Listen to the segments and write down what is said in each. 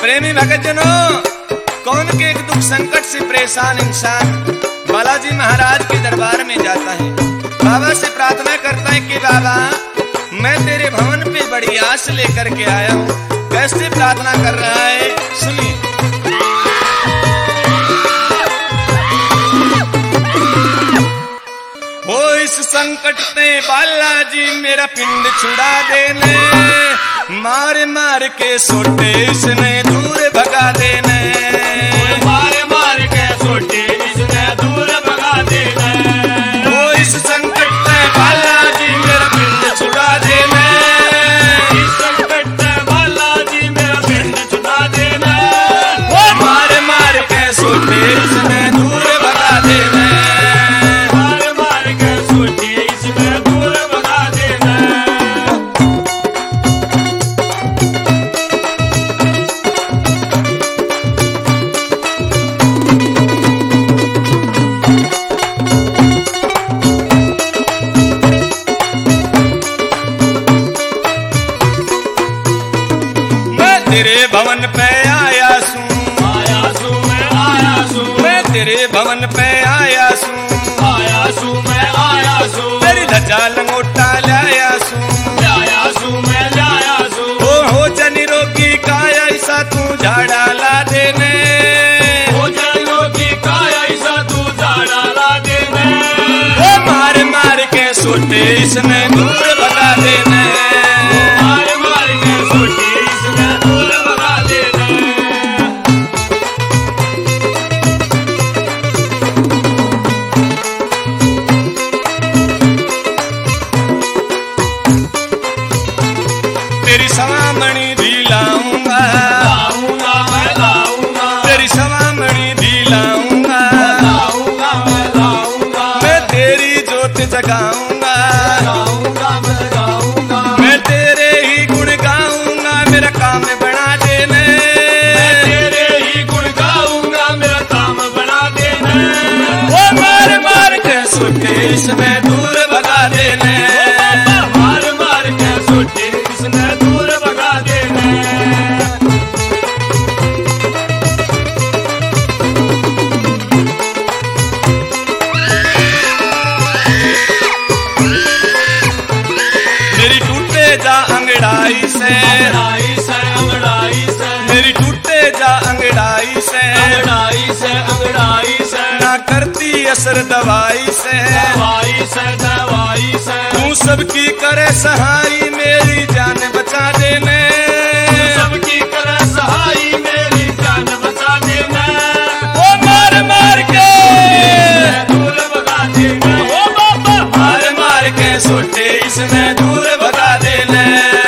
प्रेमी भक्तजनों, कौन के एक दुख संकट से परेशान इंसान बालाजी महाराज के दरबार में जाता है, बाबा से प्रार्थना करता है कि बाबा मैं तेरे भवन पे बड़ी आस लेकर के आया हूँ। कैसे प्रार्थना कर रहा है सुनिए। हो इस संकट से बालाजी मेरा पिंड छुड़ा देने, मार मार के सोटे इसने दूर भगा देने, मार मार के सोटे इसने दूर भगा देने। हो इस संकट से बालाजी मेरा पिंड छुड़ा देने, इस संकट से बालाजी मेरा पिंड छुड़ा देने। वो मार मार के सोटे इसने दूर भगा देने, मार मार के सोटे इसने दूर भगा देने। तेरे भवन पे आया सू, मैं तेरे भवन पे आया सू, मैं आया सू, तेरी ध्वजा लंगोटा लाया सू, मैं लाया सू। हो जनी रोगी का ऐसा तू झाड़ा ला देने, हो जानो की काया ऐसा तू झाड़ा ला देने। वो मार मार के सोटे इसने दूर भगा देने, मार मार के सोटे इसने दूर भगा देने। तेरी सवामणि भी लाऊंगा, लाऊंगा मैं लाऊंगा, तेरी सवामणि भी लाऊंगा, लाऊंगा मैं लाऊंगा, मैं तेरी जोत जगाऊंगा, लाऊंगा मैं लाऊंगा। मैं तेरे ही गुण गाऊंगा, मेरा काम बना देने, मैं तेरे ही गुण गाऊंगा, मेरा काम बना देने। वो मार मार के सोटे इसमें दूर भगा देने, मार मार के सोटे इसने दूर भगा देने। मेरी टूटे जा अंगड़ाई से, अंगड़ाई से, अंगड़ाई से, मेरी टूटे जा अंगड़ाई से, अंगड़ाई से, अंगड़ाई से, ना करती असर दवाई से, दवाई से, दवाई से। तू सबकी करे सहाई मेरी जान बचा देने, सबकी कर सहाई मेरी जान बचा देना। वो मार मार के दूर भगा देना। ओ बाबा मार मार के सोटे इसमें दूर भगा देने।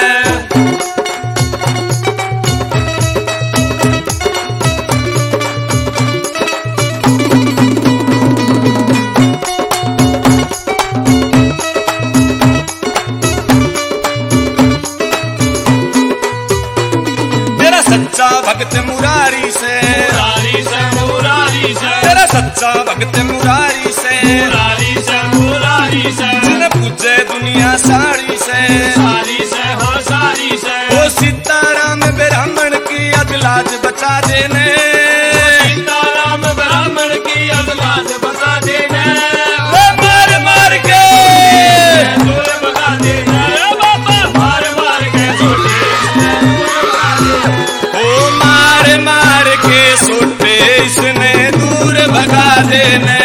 तेरा सच्चा भक्त मुरारी से, मुरारी से, मुरारी से, तेरा सच्चा भक्त मुरारी से, मुरारी से, मुरारी से, जिन पूजे दुनिया साड़ी से, सारी से, हो सारी से। वो सीताराम ब्राह्मण की अजलाज बचा देने, सीताराम ब्राह्मण की अवलाद बचा देना। वो मार मार के दूर भगा देना। ओ बाबा मार मार के सोटे इसने दूर भगा देना। वो मार मार के सोटे इसने दूर भगा देने।